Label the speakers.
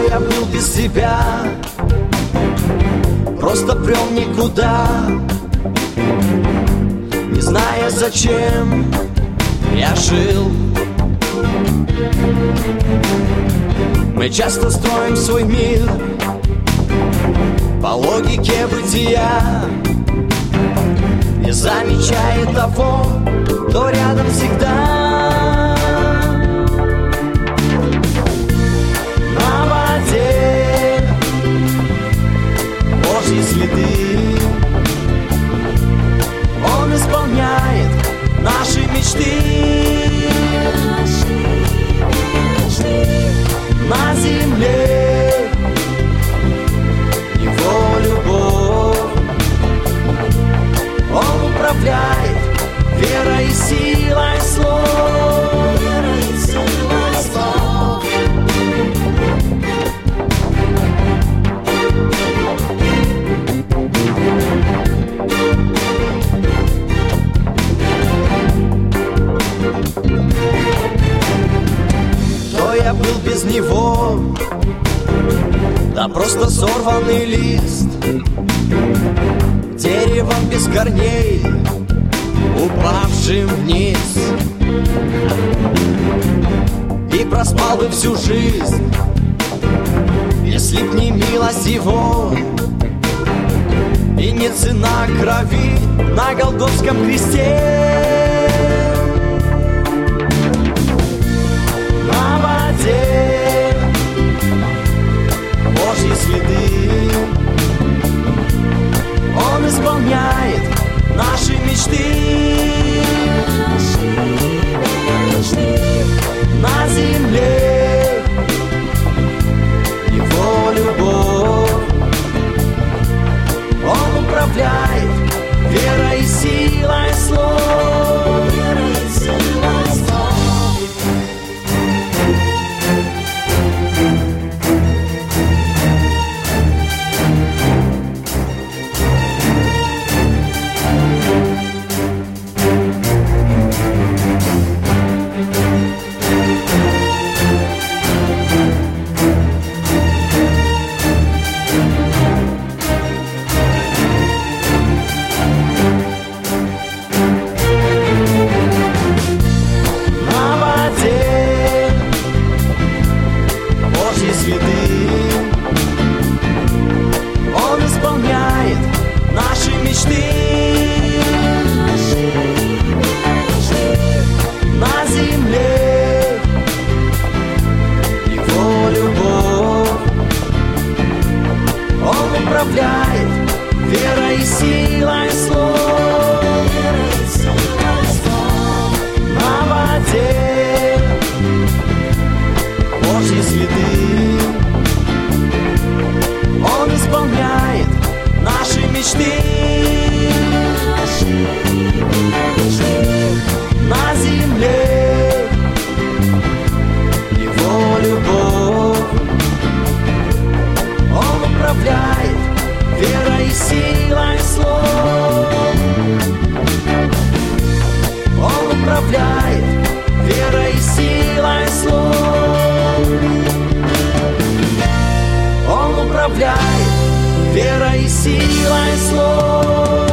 Speaker 1: я был без тебя, просто брел никуда, не зная, зачем я жил. Мы часто строим свой мир по логике бытия, не замечая того, кто рядом всегда. На воде Божьи следы, Он исполняет наши мечты. На земле Его любовь, Он управляет верой и силой слов. Верой и силой слов. Кто я был без Него? Да просто сорванный лист, деревом без корней, упавшим вниз. И проспал бы всю жизнь, если б не милость Его и не цена крови на Голгофском кресте. На воде Божьи следы, Он исполняет наши мечты. На земле Его любовь, Он управляет верой и силой слов. Верой и силой слов. Он исполняет наши мечты. На земле Его любовь, Он управляет верой и силой слов. На воде Божьи следы, Он исполняет наши мечты. На земле Его любовь, Он управляет верой и силой слов. Он управляет верой и силой слов. Он управляет верой и силой слов.